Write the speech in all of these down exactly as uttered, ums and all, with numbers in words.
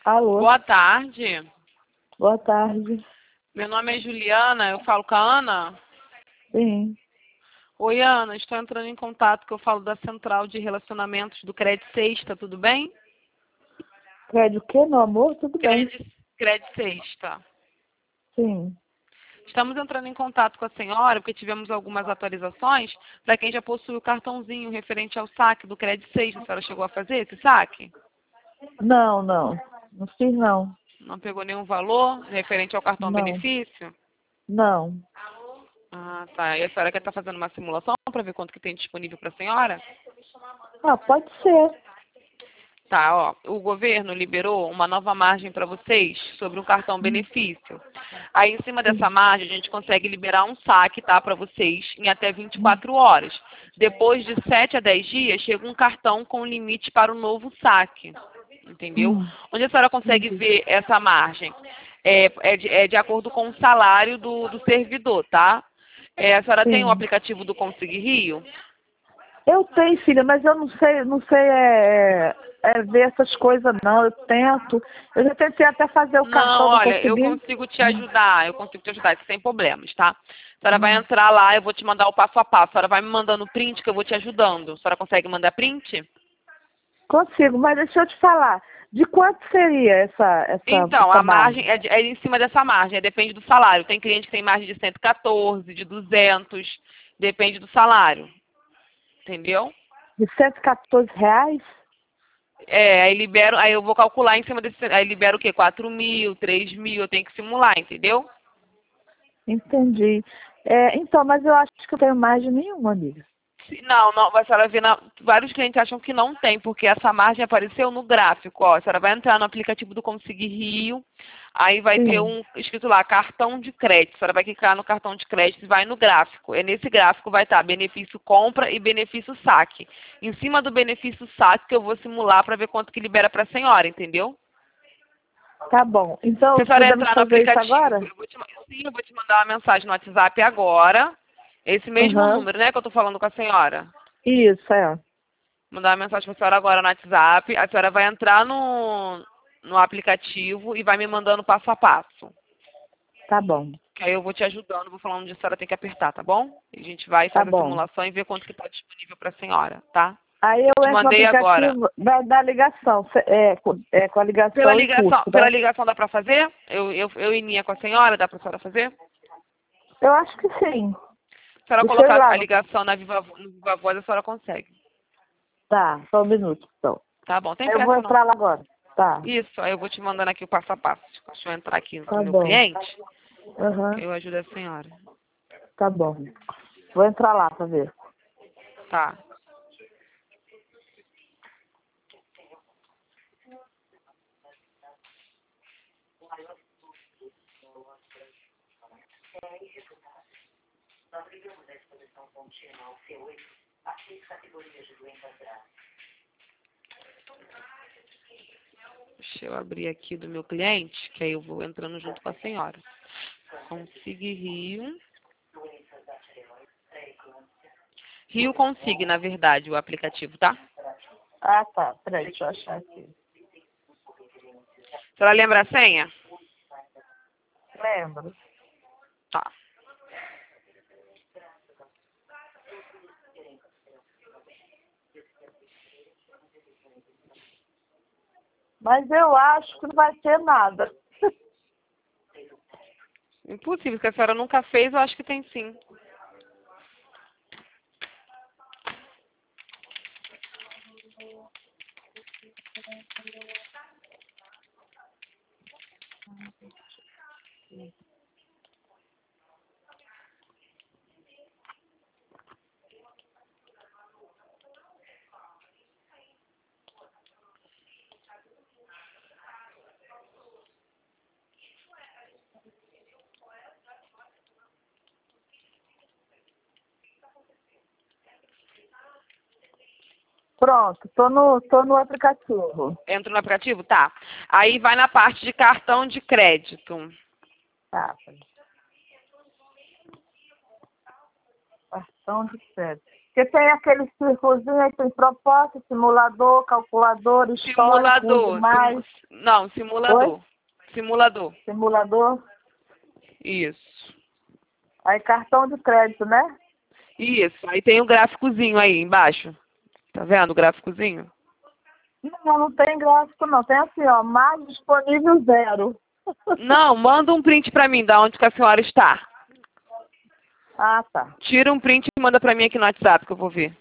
Alô, Boa tarde. boa tarde. Meu nome é Juliana, eu falo com a Ana. Sim, Oi, Ana, estou entrando em contato que eu falo da Central de Relacionamentos do Crédito Sexta, tudo bem? quer o quê, meu amor? Tudo bem. Crédito, Crédito Sexta. Sim. Estamos entrando em contato com a senhora porque tivemos algumas atualizações para quem já possui o cartãozinho referente ao saque do Crédito Sexta. A senhora chegou a fazer esse saque? Não, não. Não fiz, não. Não pegou nenhum valor referente ao cartão Não, benefício? não. Ah, tá. E a senhora quer estar fazendo uma simulação para ver quanto que tem disponível para a senhora? Ah, pode ser. Tá, ó, o governo liberou uma nova margem para vocês sobre um cartão benefício. Aí, em cima dessa margem, a gente consegue liberar um saque, tá, para vocês em até vinte e quatro horas. Depois de sete a dez dias, chega um cartão com limite para o novo saque, entendeu? Hum, Onde a senhora consegue entendi. ver essa margem? É, é, de, é de acordo com o salário do, do servidor, tá? É, a senhora tem o Sim. aplicativo do Consig Rio? Eu tenho, filha, mas eu não sei, não sei é, é ver essas coisas, não. Eu tento. Eu já tentei até fazer o Não, cartão, não olha, eu consegui. consigo te ajudar, eu consigo te ajudar, isso sem problemas, tá? A senhora vai Hum. entrar lá, eu vou te mandar o passo a passo. A senhora vai me mandando print que eu vou te ajudando. A senhora consegue mandar print? Consigo, mas deixa eu te falar. De quanto seria essa, essa, Então, essa a margem margem? é, de- é em cima dessa margem, é, depende do salário. Tem cliente que tem margem de cento e quatorze, de duzentos, depende do salário, entendeu? De cento e quatorze reais? É, aí libero, aí eu vou calcular em cima desse, aí libero o quê? quatro mil, três mil, eu tenho que simular, entendeu? Entendi. É, então, mas eu acho que eu tenho margem nenhuma, amiga. Se- Não, não, a senhora vê na, vários clientes acham que não tem, porque essa margem apareceu no gráfico, ó. A senhora vai entrar no aplicativo do Consig Rio, aí vai ter Sim. um escrito lá, cartão de crédito. A senhora vai clicar no cartão de crédito e vai no gráfico. É nesse gráfico vai estar benefício compra e benefício saque. Em cima do benefício saque que eu vou simular para ver quanto que libera para a senhora, entendeu? Tá bom. Então, Se a senhora podemos entrar no fazer isso aplicativo, agora? eu vou te, ma- sim, eu vou te mandar uma mensagem no WhatsApp agora. Esse mesmo Aham. número, né, que eu tô falando com a senhora. Isso, é. Mandar uma mensagem para a senhora agora no WhatsApp. A senhora vai entrar no, no aplicativo e vai me mandando passo a passo. Tá bom. Que aí eu vou te ajudando, vou falando onde a senhora tem que apertar, tá bom? E a gente vai Tá fazer a bom. simulação e ver quanto que está disponível para a senhora, tá? Aí eu Te entro no mandei agora. aplicativo da, da ligação. cê- É, com- é, com a Pela ligação e ligação, custo, pela né? ligação dá para fazer? Eu, eu, eu e Nia com a senhora, dá para a senhora fazer? Eu acho que sim. Se a senhora Deixa eu ir colocar lá. a No... ligação na Viva, no Viva Voz, a senhora consegue. Tá, só um minuto, então. Tá bom, tem Aí eu vou pressa não. entrar lá agora. Tá. Isso, aí eu vou te mandando aqui o passo a passo. Deixa eu entrar aqui no Tá meu bom. cliente, que Aham. eu ajudo a senhora. Tá bom. Vou entrar lá pra ver. Tá. Deixa eu abrir aqui do meu cliente, que aí eu vou entrando junto com a senhora. Consig Rio. Rio Consig, na verdade, o aplicativo, tá? Ah, tá. Peraí, deixa eu achar aqui. A senhora lembra a senha? Lembro. Tá. Mas eu acho que não vai ter nada. Impossível, que a senhora nunca fez, eu acho que tem sim. Pronto, tô no, tô no aplicativo. Entra no aplicativo? Tá. Aí vai na parte de cartão de crédito. Tá. Cartão de crédito. Porque tem aquele círculozinho aí, tem proposta, simulador, calculador, histórico, Simulador. mais. Simu... Não, simulador. Oi? Simulador. Simulador. Isso. Aí cartão de crédito, né? Isso. Aí tem o gráficozinho aí embaixo. Tá vendo o gráficozinho? Não, não tem gráfico não. Tem assim, ó, mais disponível zero. Não, manda um print pra mim, da onde que a senhora está. Ah, tá. Tira um print e manda pra mim aqui no WhatsApp que eu vou ver.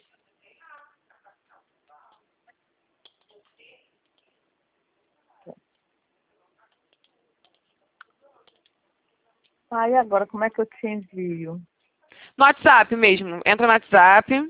Aí agora, como é que eu te envio? No WhatsApp mesmo. Entra no WhatsApp.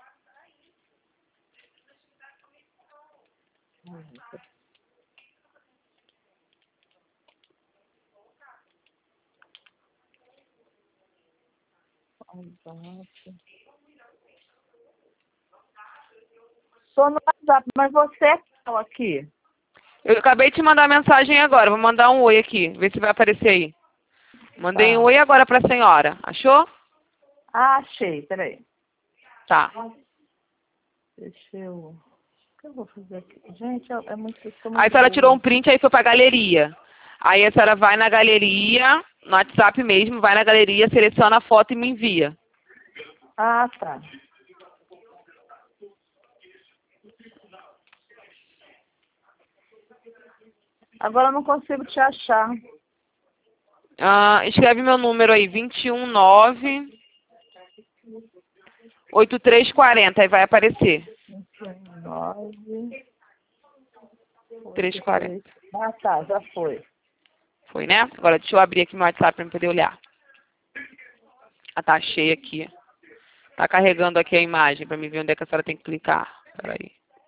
Sou no WhatsApp, mas você é qual aqui? Eu acabei de te mandar mensagem agora. Vou mandar um oi aqui. Ver se vai aparecer aí. Mandei Tá. um oi agora pra senhora. Achou? Ah, achei. Peraí. Tá. Deixa eu... O que eu vou fazer aqui? Gente, é é muito... eu sou Aí a muito senhora tirou burra. um print aí foi pra galeria. Aí a senhora vai na galeria, no WhatsApp mesmo, vai na galeria, seleciona a foto e me envia. Ah, tá. Agora eu não consigo te achar. Ah, escreve meu número aí, vinte e um nove oito três quatro zero, aí vai aparecer. Nove... três quarenta. Ah, tá. Já foi. Foi, né? Agora deixa eu abrir aqui meu WhatsApp pra eu poder olhar. Ah, tá cheio aqui. Tá carregando aqui a imagem pra me ver onde é que a senhora tem que clicar. Peraí.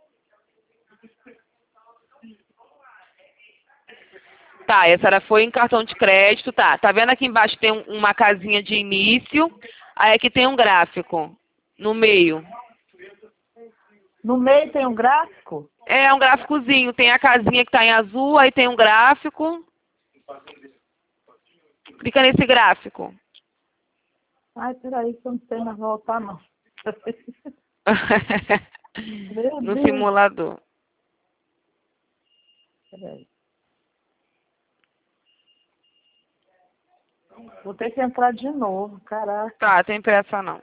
Tá, essa era foi em cartão de crédito, tá. Tá vendo aqui embaixo tem um- uma casinha de início, aí aqui tem um gráfico no meio. No meio tem um gráfico? É um gráficozinho, tem a casinha que tá em azul, aí tem um gráfico. Clica nesse gráfico. Ai, peraí, que eu não sei mais voltar, não. Meu No Deus. simulador. Peraí. Vou ter que entrar de novo, caraca. Tá, tem pressa não.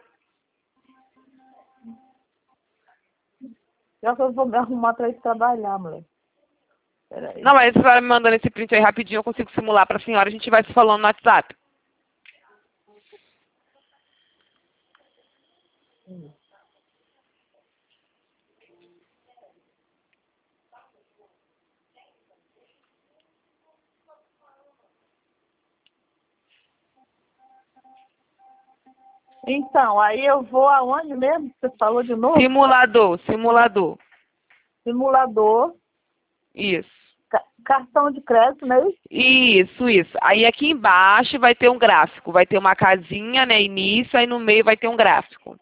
Já que eu vou me arrumar pra ir trabalhar, mulher. Peraí. Não, mas a senhora me mandando esse print aí rapidinho, eu consigo simular pra senhora, a gente vai se falando no WhatsApp. Hum. Então, aí eu vou aonde mesmo? Você falou de novo? Simulador, simulador. Simulador, Isso. ca- cartão de crédito, não é isso? Isso, isso. Aí aqui embaixo vai ter um gráfico. Vai ter uma casinha, né, início, aí no meio vai ter um gráfico.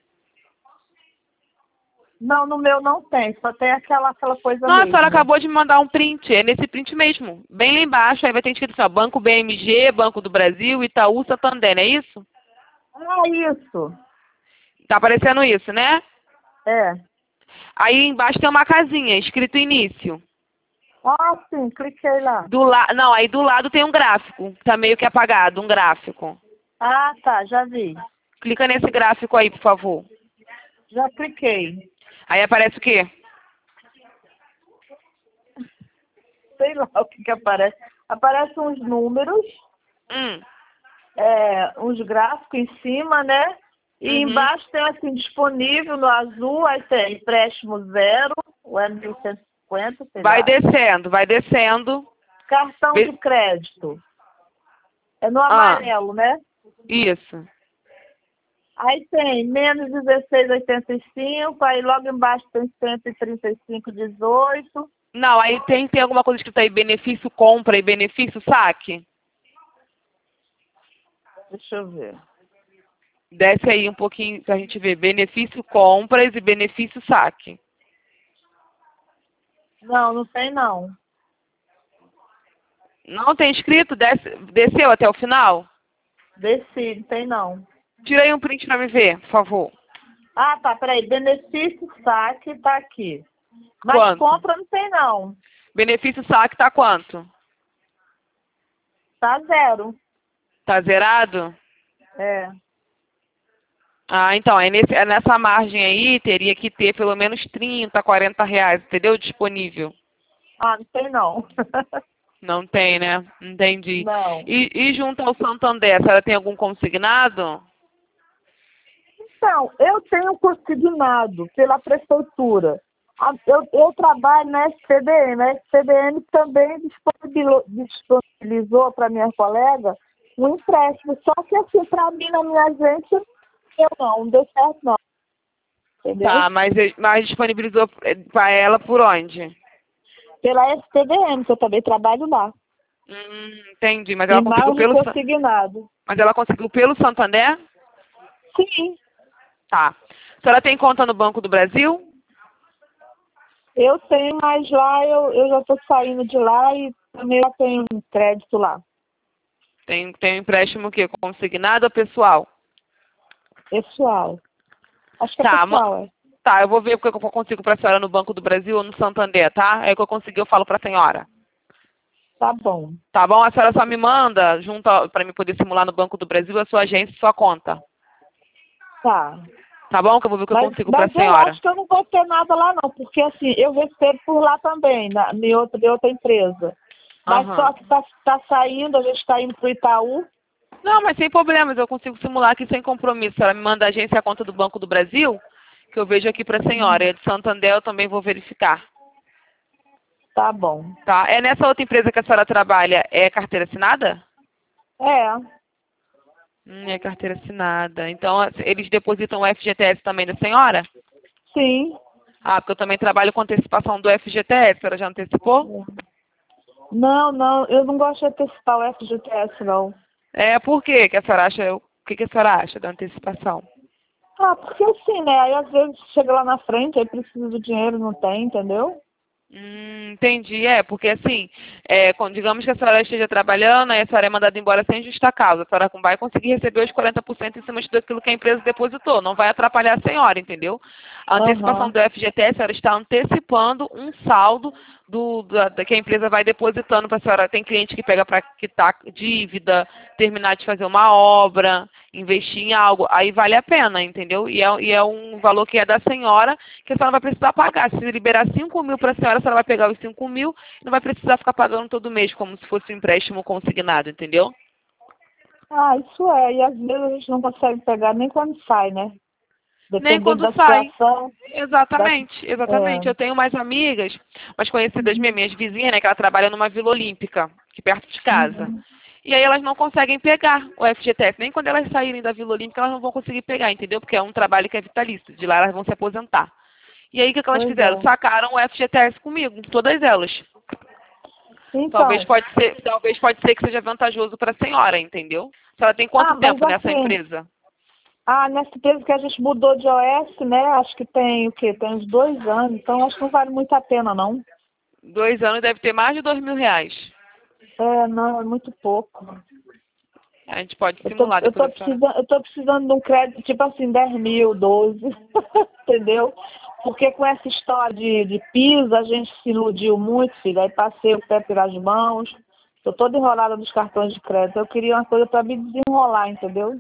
Não, no meu não tem, só tem aquela, aquela coisa Nossa, a mesmo. senhora acabou de me mandar um print. É nesse print mesmo. Bem lá embaixo, aí vai ter escrito assim, ó, Banco B M G, Banco do Brasil, Itaú, Santander, não é isso? Ah, isso. Tá aparecendo isso, né? É. Aí embaixo tem uma casinha, escrito início. Ah, sim, cliquei lá. Do la... Não, aí do lado tem um gráfico. Tá meio que apagado, um gráfico. Ah, tá, já vi. Clica nesse gráfico aí, por favor. Já cliquei. Aí aparece o quê? Sei lá o que que aparece. Aparecem uns números, Hum. é, uns gráficos em cima, né? E Uhum. embaixo tem assim, disponível no azul, aí tem empréstimo zero, ou é mil cento e cinquenta, sei Vai lá. descendo, vai descendo. Cartão Vê- de crédito. É no Ah. amarelo, né? Isso. Aí tem menos dezesseis vírgula oitenta e cinco, aí logo embaixo tem cento e trinta e cinco vírgula dezoito. Não, aí tem, tem alguma coisa escrita aí, benefício compra e benefício saque? Deixa eu ver. Desce aí um pouquinho pra gente ver. Benefício compras e benefício saque. Não, não tem não. Não tem escrito? Desce, desceu até o final? Desci, não tem não. Tira aí um print pra me ver, por favor. Ah, tá, peraí. Benefício saque tá aqui. Mas Quanto? compra não tem, não. Benefício saque tá quanto? Tá zero. Tá zerado? É. Ah, então, é nesse, é nessa margem aí, teria que ter pelo menos trinta, quarenta reais, entendeu? Disponível. Ah, não tem, não. Não tem, né? Entendi. Não. E, e junto ao Santander, a senhora tem algum consignado? Então, eu tenho consignado pela prefeitura. A- Eu, eu trabalho na S C D M. A S C D M também disponibilizou, disponibilizou para minha colega um empréstimo. Só que assim, para mim, na minha agência, eu não, não deu certo não. Entendeu? Tá, mas, mas disponibilizou para ela por onde? Pela S C D M, que eu também trabalho lá. Hum, entendi, mas E ela conseguiu margem pelo Sa- consignado. mas ela conseguiu pelo Santander? Sim, Tá. A senhora tem conta no Banco do Brasil? eu tenho, mas lá eu, eu já estou saindo de lá e também já tenho um crédito lá. Tem, tem um empréstimo o quê? Consignado ou pessoal? Pessoal. Acho que é Tá, ma- pessoal, é. tá, eu vou ver o que eu consigo para a senhora no Banco do Brasil ou no Santander, tá? É o que eu conseguir, eu falo para a senhora. Tá bom. Tá bom? A senhora só me manda, junto para mim poder simular no Banco do Brasil, a sua agência e sua conta. Tá. Tá bom? Que eu vou ver o que eu Mas, consigo para a mas eu senhora. acho que eu não vou ter nada lá não, porque assim, eu recebo por lá também, na, em, outra, em outra empresa. Mas Aham. só que tá, tá saindo, a gente está indo pro Itaú. Não, mas sem problemas, eu consigo simular aqui sem compromisso. A senhora me manda a agência e a conta do Banco do Brasil, que eu vejo aqui para a senhora. E a de Santander eu também vou verificar. Tá bom. Tá? É nessa outra empresa que a senhora trabalha, é carteira assinada? É, Hum, é carteira assinada. Então, eles depositam o F G T S também da senhora? sim. Ah, porque eu também trabalho com antecipação do F G T S. A senhora já antecipou? Não, não, eu não gosto de antecipar o F G T S não. É, por quê que a senhora acha, o que, que a senhora acha da antecipação? Ah, porque assim, né? Aí às vezes chega lá na frente, aí precisa do dinheiro, não tem, entendeu? Hum, entendi. É, porque assim, é, quando- digamos que a senhora esteja trabalhando, aí a senhora é mandada embora sem justa causa. A senhora vai conseguir receber os quarenta por cento em cima de daquilo que a empresa depositou. Não vai atrapalhar a senhora, entendeu? A antecipação Aham. do F G T S, a senhora está antecipando um saldo do, da, da que a empresa vai depositando para a senhora. Tem cliente que pega para quitar dívida, terminar de fazer uma obra, investir em algo. Aí vale a pena, entendeu? E é, e é um valor que é da senhora, que a senhora vai precisar pagar. Se liberar cinco mil para a senhora, a senhora vai pegar os cinco mil e não vai precisar ficar pagando todo mês, como se fosse um empréstimo consignado, entendeu? Ah, isso é. E às vezes a gente não consegue pegar nem quando sai, né? Nem Dependendo quando da sai. situação. Da... Exatamente, exatamente. É. Eu tenho mais amigas, umas conhecidas minhas, minhas vizinhas, né, que ela trabalha numa Vila Olímpica, aqui perto de casa. Uhum. E aí elas não conseguem pegar o F G T S. Nem quando elas saírem da Vila Olímpica, elas não vão conseguir pegar, entendeu? Porque é um trabalho que é vitalício. De lá elas vão se aposentar. E aí o que, que elas Pois fizeram? é. Sacaram o F G T S comigo, todas elas. Talvez Então, pode ser, talvez pode ser que seja vantajoso para a senhora, entendeu? A senhora tem ah, quanto mas tempo nessa assim, empresa? ah, nessa empresa que a gente mudou de O S, né? Acho que tem o quê? Tem uns dois anos, então acho que não vale muito a pena, não. Dois anos deve ter mais de dois mil reais. É, não, é muito pouco. A gente pode Eu tô, simular eu depois tô a senhora. precisando, eu tô precisando de um crédito tipo assim, dez mil, doze, entendeu? Porque com essa história de, de piso, a gente se iludiu muito, filho. Aí passei o pé pelas mãos. Tô toda enrolada nos cartões de crédito. Eu queria uma coisa para me desenrolar, entendeu?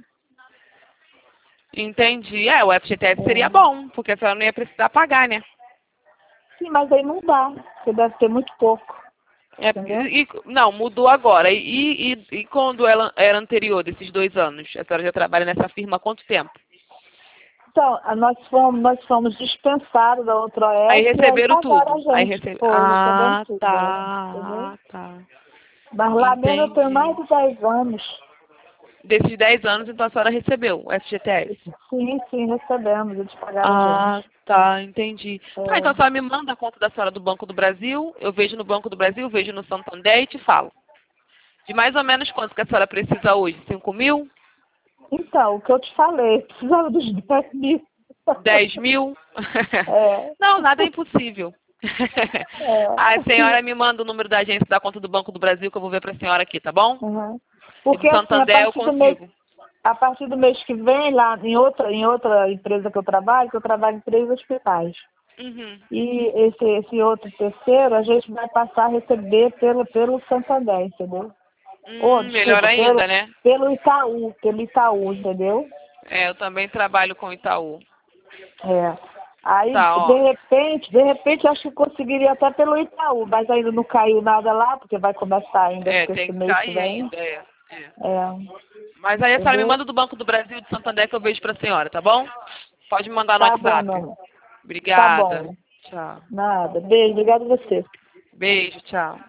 Entendi. É, o F G T S seria É. bom, porque a senhora não ia precisar pagar, né? Sim, mas aí não dá. Porque deve ter muito pouco, É, entendeu? e, não, mudou agora. E, e, e quando ela era anterior, desses dois anos? A senhora já trabalha nessa firma há quanto tempo? Então, a- nós fomos, nós fomos dispensados da outra Aí O S e aí receberam pagaram tudo. a Aí gente. rece... Foi, recebemos Ah, tudo, é, entendeu? tá. Ah, tá. Mas lá mesmo eu tenho mais Entendi. de dez anos. Desses dez anos, então a senhora recebeu o F G T S? Sim, sim, recebemos. Eles pagaram a Ah, gente. tá, entendi. Tá, então a É. senhora me manda a conta da senhora do Banco do Brasil, eu vejo no Banco do Brasil, vejo no Santander e te falo. De mais ou menos quanto que a senhora precisa hoje? Cinco mil? Então, o que eu te falei, precisava dos dez mil. Dez mil? É, Não, nada é impossível. A é. senhora me manda o número da agência da conta do Banco do Brasil que eu vou ver para a senhora aqui, tá bom? Uhum. E do Porque assim, a Santander eu partir do mês, consigo. a partir do mês que vem, lá em outra, em outra empresa que eu trabalho, que eu trabalho em três hospitais. Uhum. E esse, esse outro terceiro, a gente vai passar a receber pelo, pelo Santander, entendeu? Ou, Hum, melhor desculpa, pelo, ainda, né? pelo Itaú, pelo Itaú, entendeu? É, eu também trabalho com Itaú. É. Aí, Tá, de ó. repente, de repente, acho que conseguiria até pelo Itaú, mas ainda não caiu nada lá, porque vai começar ainda É, esse tem que mês que cair vem. ainda, é. é. É, Mas aí a senhora me entendeu? manda do Banco do Brasil de Santander que eu vejo pra senhora, tá bom? Pode me mandar no Tá bom, WhatsApp. não. Tá Obrigada. bom. Tchau. Nada. Beijo, obrigada a você. Beijo, tchau.